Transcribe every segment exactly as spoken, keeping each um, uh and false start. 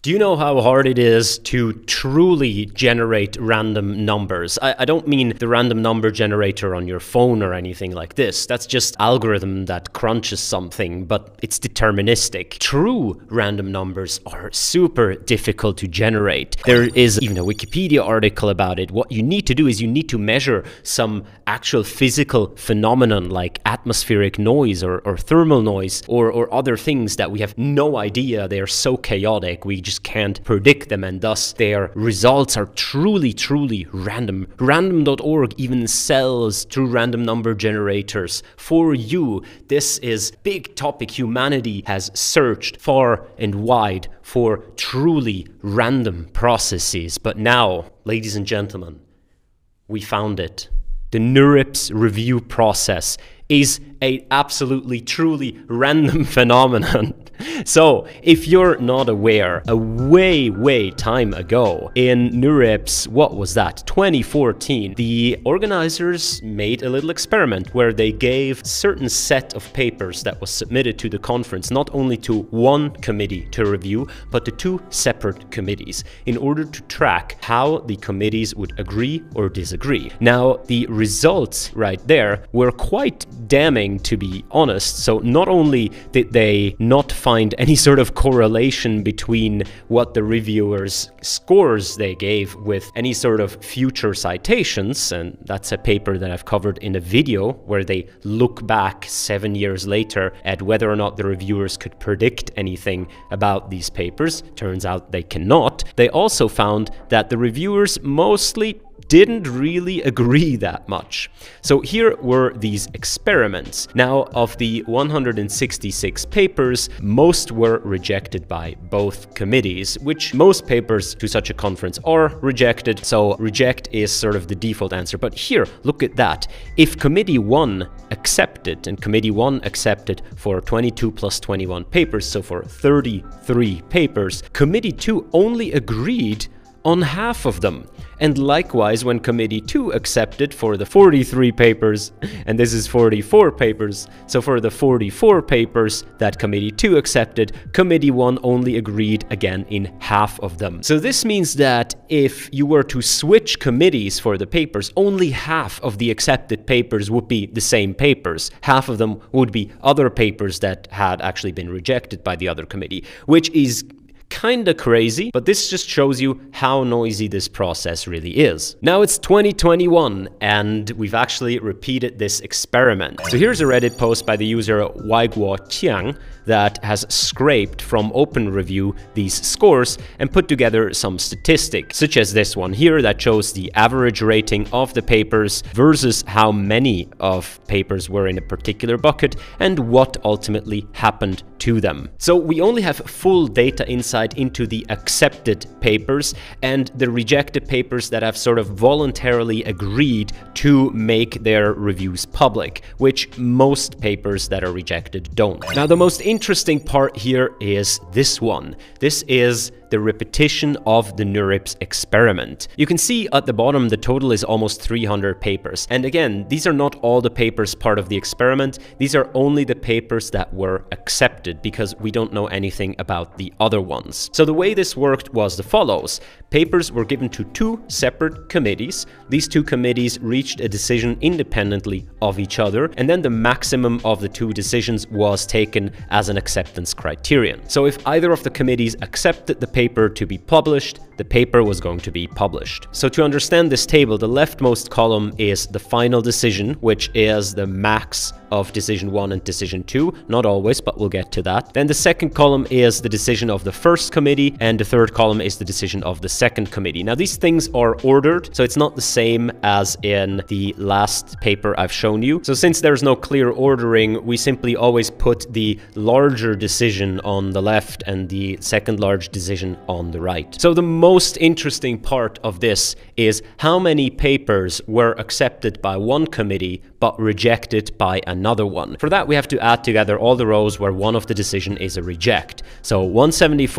Do you know how hard it is to truly generate random numbers? I, I don't mean the random number generator on your phone or anything like this. That's just algorithm that crunches something, but it's deterministic. True random numbers are super difficult to generate. There is even a Wikipedia article about it. What you need to do is you need to measure some actual physical phenomenon like atmospheric noise or, or thermal noise or, or other things that we have no idea. They are so chaotic. We just can't predict them, and thus their results are truly, truly random. Random dot org even sells true random number generators for you. This is big topic. Humanity has searched far and wide for truly random processes. But now, ladies and gentlemen, we found it. The NeurIPS review process is a absolutely, truly random phenomenon. So, if you're not aware, a way, way time ago in NeurIPS, what was that, twenty fourteen, the organizers made a little experiment where they gave a certain set of papers that was submitted to the conference, not only to one committee to review, but to two separate committees, in order to track how the committees would agree or disagree. Now, the results right there were quite damning, to be honest. So not only did they not find any sort of correlation between what the reviewers' scores they gave with any sort of future citations, and that's a paper that I've covered in a video where they look back seven years later at whether or not the reviewers could predict anything about these papers. Turns out they cannot. They also found that the reviewers mostly didn't really agree that much. So here were these experiments. Now, of the one hundred sixty-six papers, most were rejected by both committees, which most papers to such a conference are rejected. So reject is sort of the default answer. But here, look at that. If committee one accepted, and committee one accepted for twenty-two plus twenty-one papers, so for thirty-three papers, committee two only agreed on half of them. And likewise, when committee two accepted for the forty-three papers, and this is forty-four papers, so for the forty-four papers that committee two accepted, committee one only agreed again in half of them. So this means that if you were to switch committees for the papers, only half of the accepted papers would be the same papers. Half of them would be other papers that had actually been rejected by the other committee, which is kinda crazy, but this just shows you how noisy this process really is. Now it's twenty twenty-one, and we've actually repeated this experiment. So here's a Reddit post by the user Waiguo Qiang that has scraped from OpenReview these scores and put together some statistics, such as this one here that shows the average rating of the papers versus how many of papers were in a particular bucket and what ultimately happened to them. So we only have full data insight into the accepted papers and the rejected papers that have sort of voluntarily agreed to make their reviews public, which most papers that are rejected don't. Now, the most interesting part here is this one. This is the repetition of the NeurIPS experiment. You can see at the bottom the total is almost three hundred papers. And again, these are not all the papers part of the experiment. These are only the papers that were accepted because we don't know anything about the other ones. So the way this worked was the follows. Papers were given to two separate committees. These two committees reached a decision independently of each other, and then the maximum of the two decisions was taken as an acceptance criterion. So if either of the committees accepted the paper to be published, the paper was going to be published. So to understand this table, the leftmost column is the final decision, which is the max of decision one and decision two. Not always, but we'll get to that. Then the second column is the decision of the first committee, and the third column is the decision of the second committee. Now, these things are ordered, so it's not the same as in the last paper I've shown you. So since there's no clear ordering, we simply always put the larger decision on the left and the second large decision on the right. So the most interesting part of this is how many papers were accepted by one committee but rejected by another one. For that, we have to add together all the rows where one of the decision is a reject. So one seventy-four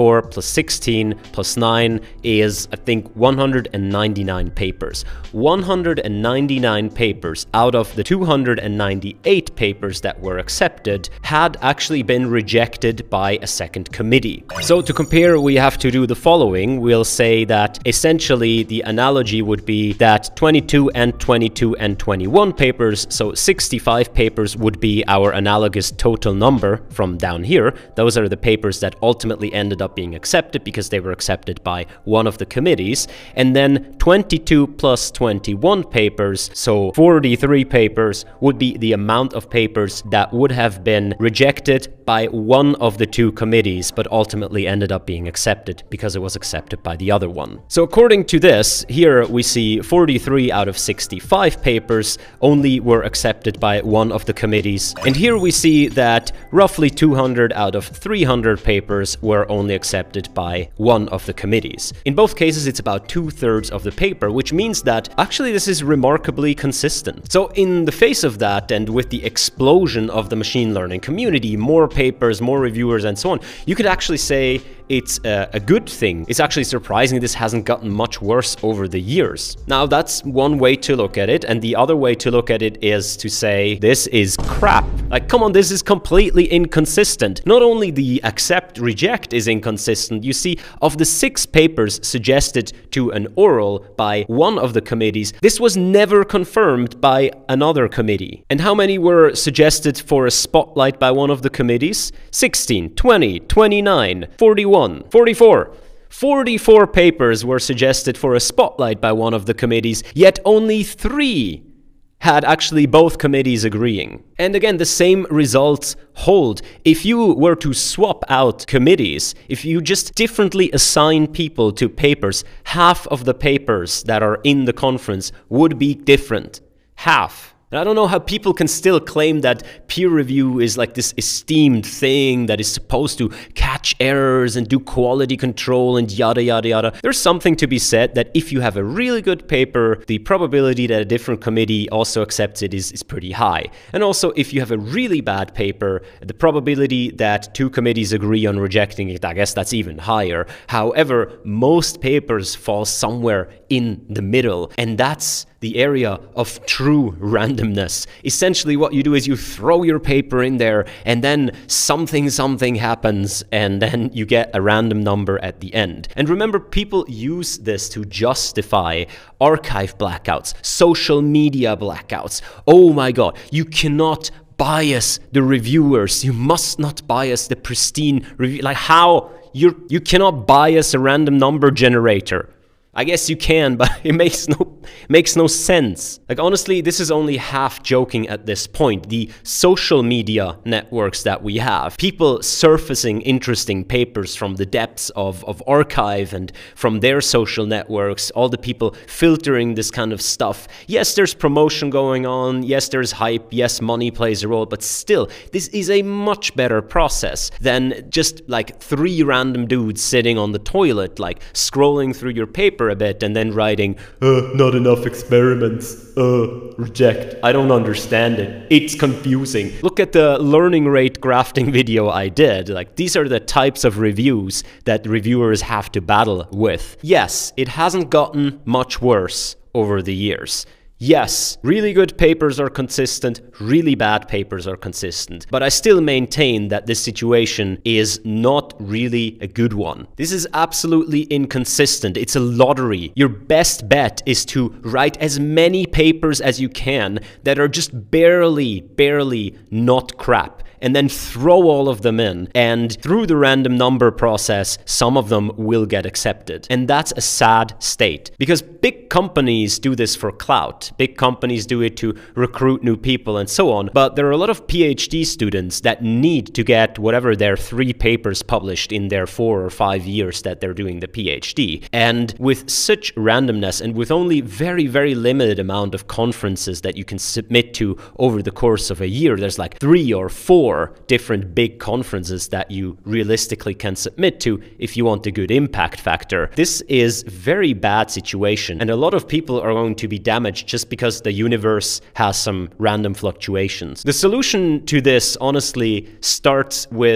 forty-four plus sixteen plus nine is, I think, one hundred ninety-nine papers. one hundred ninety-nine papers out of the two hundred ninety-eight papers that were accepted had actually been rejected by a second committee. So to compare, we have to do the following. We'll say that essentially the analogy would be that twenty-two and twenty-two and twenty-one papers, so sixty-five papers would be our analogous total number from down here. Those are the papers that ultimately ended up being accepted because they were accepted by one of the committees. And then twenty-two plus twenty-one papers, so forty-three papers, would be the amount of papers that would have been rejected by one of the two committees, but ultimately ended up being accepted because it was accepted by the other one. So according to this, here we see forty-three out of sixty-five papers only were accepted by one of the committees. And here we see that roughly two hundred out of three hundred papers were only accepted by one of the committees. In both cases, it's about two-thirds of the paper, which means that actually this is remarkably consistent. So in the face of that, and with the explosion of the machine learning community, more papers, more reviewers, and so on, you could actually say it's a, a good thing. It's actually surprising this hasn't gotten much worse over the years. Now, that's one way to look at it, and the other way to look at it is to say this is crap. Like, come on, this is completely inconsistent. Not only the accept reject is inconsistent, you see, of the six papers suggested to an oral by one of the committees, this was never confirmed by another committee. And how many were suggested for a spotlight by one of the committees? sixteen, twenty, twenty-nine, forty-one, forty-four. forty-four papers were suggested for a spotlight by one of the committees, yet only three had actually both committees agreeing. And again, the same results hold. If you were to swap out committees, if you just differently assign people to papers, half of the papers that are in the conference would be different. Half. And I don't know how people can still claim that peer review is like this esteemed thing that is supposed to catch errors and do quality control and yada yada yada. There's something to be said that if you have a really good paper, the probability that a different committee also accepts it is, is pretty high. And also, if you have a really bad paper, the probability that two committees agree on rejecting it, I guess that's even higher. However, most papers fall somewhere in the middle, and that's the area of true randomness. Essentially, what you do is you throw your paper in there, and then something something happens, and then you get a random number at the end. And remember, people use this to justify archive blackouts, social media blackouts. Oh my god, you cannot bias the reviewers. You must not bias the pristine review. Like, how? You you cannot bias a random number generator. I guess you can, but it makes no makes no sense. Like, honestly, this is only half joking at this point. The social media networks that we have, people surfacing interesting papers from the depths of, of archive and from their social networks, all the people filtering this kind of stuff. Yes, there's promotion going on. Yes, there's hype. Yes, money plays a role. But still, this is a much better process than just like three random dudes sitting on the toilet, like scrolling through your paper a bit and then writing, uh, not enough experiments, uh, reject. I don't understand it. It's confusing. Look at the learning rate grafting video I did. Like, these are the types of reviews that reviewers have to battle with. Yes, it hasn't gotten much worse over the years. Yes, really good papers are consistent, really bad papers are consistent, but I still maintain that this situation is not really a good one. This is absolutely inconsistent. It's a lottery. Your best bet is to write as many papers as you can that are just barely, barely not crap, and then throw all of them in. And through the random number process, some of them will get accepted. And that's a sad state, because big companies do this for clout. Big companies do it to recruit new people and so on. But there are a lot of PhD students that need to get whatever their three papers published in their four or five years that they're doing the PhD. And with such randomness, and with only very, very limited amount of conferences that you can submit to over the course of a year, there's like three or four different big conferences that you realistically can submit to if you want a good impact factor. This is a very bad situation, and a lot of people are going to be damaged just because the universe has some random fluctuations. The solution to this, honestly, starts with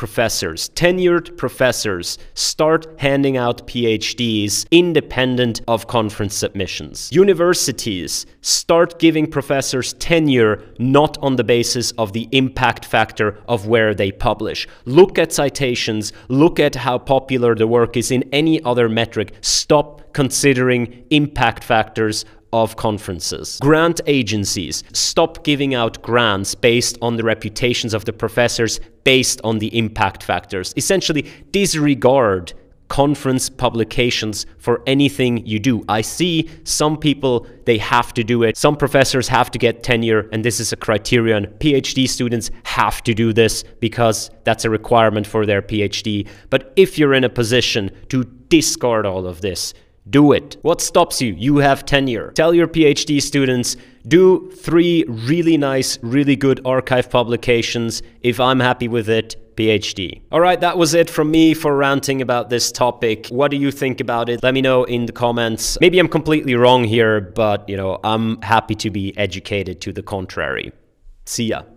professors, tenured professors, start handing out PhDs independent of conference submissions. Universities, start giving professors tenure not on the basis of the impact factor of where they publish. Look at citations, look at how popular the work is in any other metric. Stop considering impact factors of conferences. Grant agencies, stop giving out grants based on the reputations of the professors, based on the impact factors. Essentially, disregard conference publications for anything you do. I see some people, they have to do it. Some professors have to get tenure, and this is a criterion. PhD students have to do this because that's a requirement for their PhD. But if you're in a position to discard all of this, do it. What stops you? You have tenure. Tell your PhD students, do three really nice, really good archive publications. If I'm happy with it, PhD. All right, that was it from me for ranting about this topic. What do you think about it? Let me know in the comments. Maybe I'm completely wrong here, but you know, I'm happy to be educated to the contrary. See ya.